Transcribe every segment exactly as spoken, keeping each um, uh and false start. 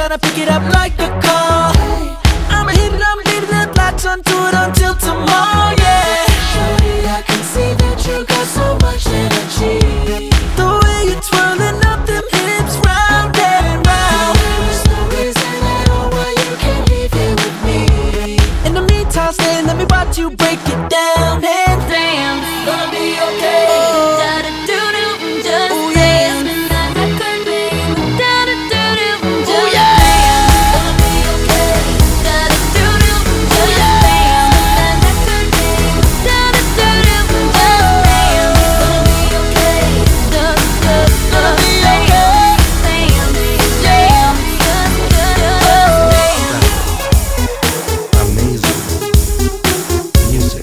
tryna pick it up like a call. I'ma hit it, I'm leaving it, latch onto it until tomorrow, yeah. Shorty, I can see that you got so much energy. The way you're twirling up them hips round and round. There is no reason at all why you can't leave here with me. In the meantime, stay, let me watch you break it down. And Damn, gonna be okay. oh, Da-da-doo-doo, just oh, dance. yeah. That record, babe. Da-da-doo-doo, Oh, just yeah. dance. Gonna be okay. Da-da-doo-doo, just dance. That record, babe. Da-da-doo-doo, just dance. Gonna be okay. Just, just, Gonna just be dance. okay. Dance, dance, just, just, just dance. Amazing music.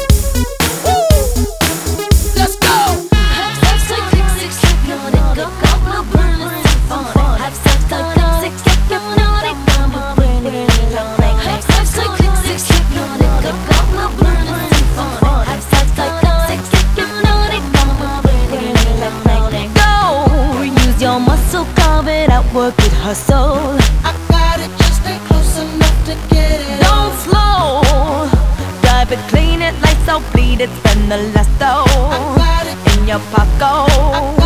Let's go. Have sex like click, six, click, naughty, go, go, go, burn, let's have fun. Have sex like click, six, click, go, naughty, go, go, burn, have sex like click, six, click, naughty, go, go, go, burn, let's have fun. Have sex like click, six, click, go, naughty, go, go, burn, go. Use your muscle, carve it out, work it, hustle. I got it, just stay close enough to get it. Don't slow, drive it, clean it, lights out, bleed it, spend the last I though got it, in your pocket.